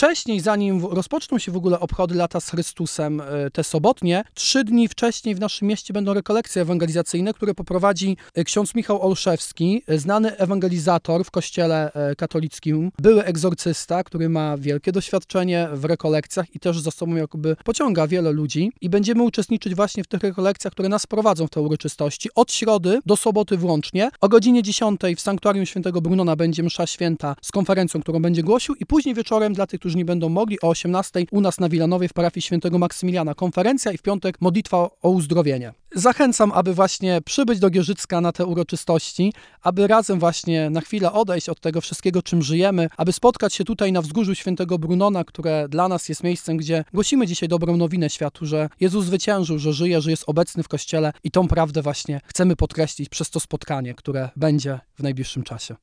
wcześniej, zanim rozpoczną się w ogóle obchody lata z Chrystusem, te sobotnie, 3 dni wcześniej w naszym mieście będą rekolekcje ewangelizacyjne, które poprowadzi ksiądz Michał Olszewski, znany ewangelizator w kościele katolickim, były egzorcysta, który ma wielkie doświadczenie w rekolekcjach i też za sobą jakby pociąga wiele ludzi i będziemy uczestniczyć właśnie w tych rekolekcjach, które nas prowadzą w te uroczystości. Od środy do soboty włącznie. O godzinie 10 w sanktuarium świętego Brunona będzie msza święta z konferencją, którą będzie głosił i później wieczorem dla tych, którzy nie będą mogli, o 18 u nas na Wilanowie w parafii świętego Maksymiliana konferencja i w piątek modlitwa o uzdrowienie. Zachęcam, aby właśnie przybyć do Gierzycka na te uroczystości, aby razem właśnie na chwilę odejść od tego wszystkiego, czym żyjemy, aby spotkać się tutaj na wzgórzu świętego Brunona, które dla nas jest miejscem, gdzie głosimy dzisiaj dobrą nowinę światu, że Jezus zwyciężył, że żyje, że jest obecny w Kościele i tą prawdę właśnie chcemy podkreślić przez to spotkanie, które będzie w najbliższym czasie.